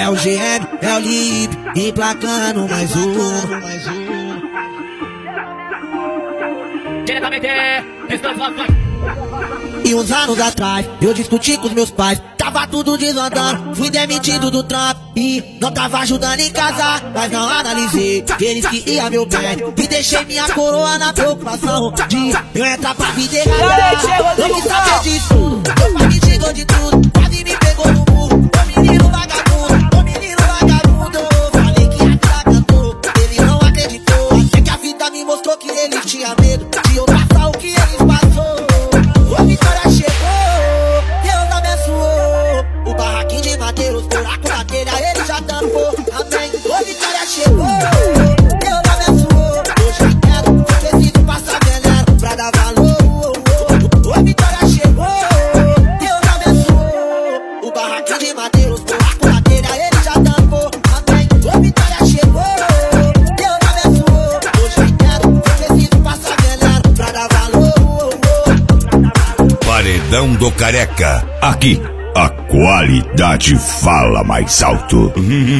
É o GM, é o Lip, emplacando mais um. Diretamente, E uns anos atrás, eu discuti com os meus pais. Tava tudo desandando, fui demitido do trampo e não tava ajudando em casa. Mas não analisei que eles queriam meu bem e deixei minha coroa na preocupação de eu entrar pra vida errada. Eu quis saber disso tudo, meu pai me xingou de tudo, quase me pegou no murro. Ô menino vagabundo, ô menino vagabundo. Falei que a vida cantou, ele não acreditou. Até que a vida me mostrou que ele tinha medo de eu passar o que eles passou. A vitória chegou, Deus abençoou. O barraquinho de Mateus, buraco na telha, ele já tampou. Amém. A vitória chegou, Deus abençoou. Hoje eu quero, eu preciso passar veneno pra dar valor. A vitória chegou, Deus abençoou. O barraquinho de Mateus, buraco na telha, ele já tampou. Amém. A vitória chegou, Deus abençoou. Hoje eu quero, eu preciso passar veneno pra dar valor. Paredão do Careca. Aqui, a qualidade fala mais alto.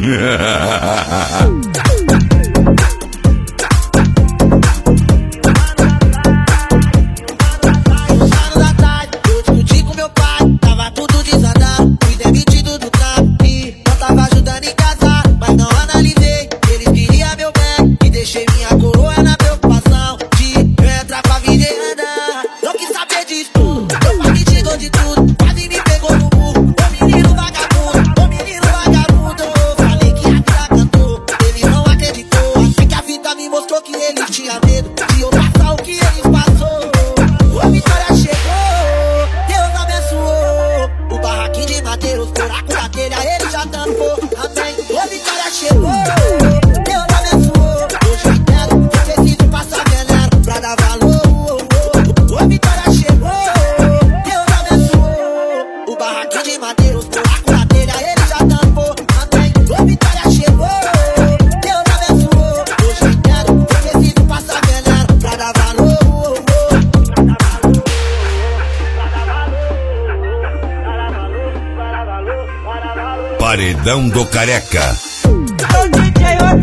Anos atrás, eu discuti com meu pai. Tava tudo desandando, fui demitido do trampo e não tava ajudando em casa. Mas não analisei, eles queriam meu bem e deixei minha coroa na preocupação de eu entrar pra vida e andar. Não quis saber disso tudo, meu pai me xingou de tudo, quase me pegou no murro. Ô menino vagabundo, ô menino vagabundo. Falei que a vida cantou, ele não acreditou. Até que a vida me mostrou que ele tinha medo de eu passar o que eles passou. A vitória chegou, Deus abençoou. O barraquinho de Mateus, buraco da telha, ele já tampou. Amém. A vitória chegou, Deus abençoou. Hoje eu quero, eu preciso passar veneno pra dar valor. A vitória chegou, Deus abençoou. O barraquinho de Mateus, buraco da telha, ele já tampou. Amém. A vitória chegou, Deus abençoou. Hoje eu quero, eu preciso passar veneno pra dar valor. Paredão do Careca. O DJ